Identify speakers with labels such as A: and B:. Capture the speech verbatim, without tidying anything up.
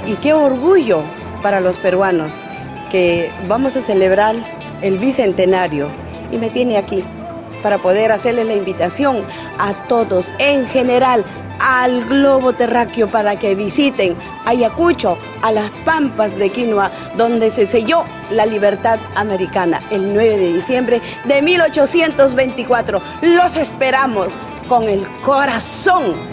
A: Y qué orgullo para los peruanos que vamos a celebrar el bicentenario. Y me tiene aquí para poder hacerle la invitación a todos en general, al globo terráqueo, para que visiten Ayacucho, a las Pampas de Quinua, donde se selló la libertad americana el nueve de diciembre de mil ochocientos veinticuatro. Los esperamos con el corazón